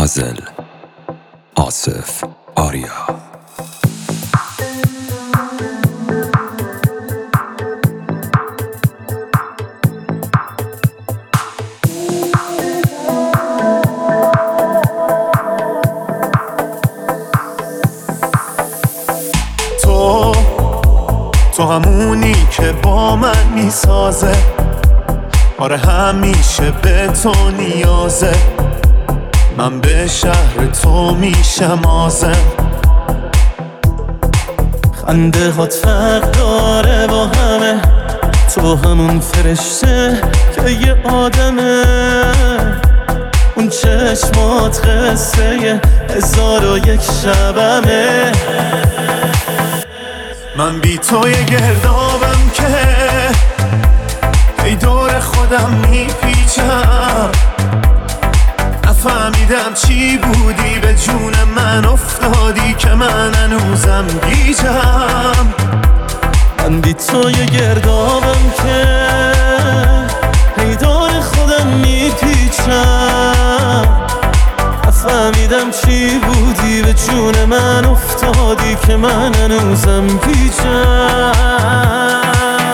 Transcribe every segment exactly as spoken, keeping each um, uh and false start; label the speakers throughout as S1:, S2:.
S1: پازل آصف آریا.
S2: تو تو همونی که با من میسازه، آره همیشه به تو نیازه. من به شهر تو میشم آزم.
S3: خنده هات فرق داره با همه، تو همون فرشته که یه آدمه. اون چشمات قصه هزار و یک شبمه.
S2: من بی تو یه گردابم که ای دور خودم میپیچم. نفهمیدم چی بودی به جون من افتادی که من هنوزم گیجم.
S3: من بی تو یه گردابم که ای دور خودم میپیچم. نفهمیدم چی بودی به جون من افتادی که من هنوزم گیجم.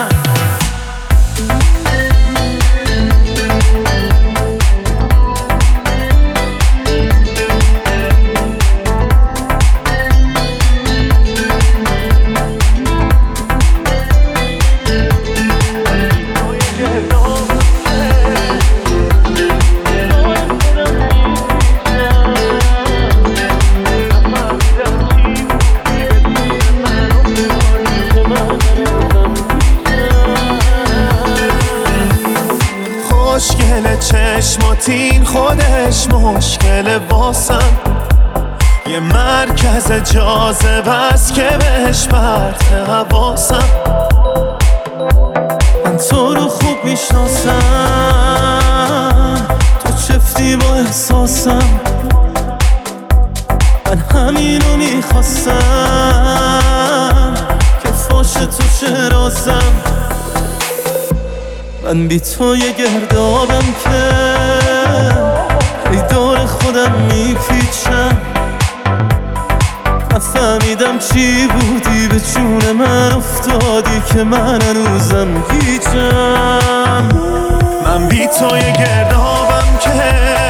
S2: مشکل چشماتین خودش مشکل واسم. یه مرکز جاذبه است که بهش پرت حواسم.
S3: من تو رو خوب میشناسم، تو چفتی با احساسم. من همینو میخواستم که فاش تو چه رازم. من بی تو یه گردابم که ای دور خودم میپیچم. نفهمیدم چی بودی به جون من افتادی که من هنوزم گیجم.
S2: من بی تو یه گردابم که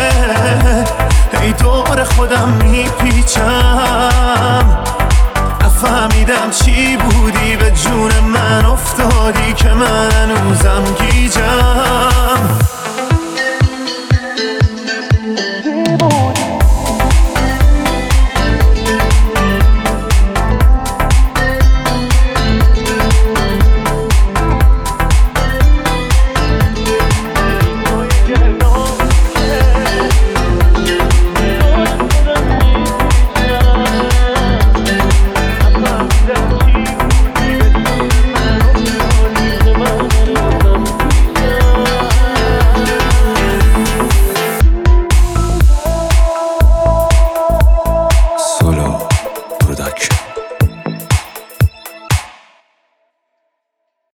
S2: ای دور خودم میپیچم. نفهمیدم چی بودی به جون من افتادی که من هنوزم گیجم.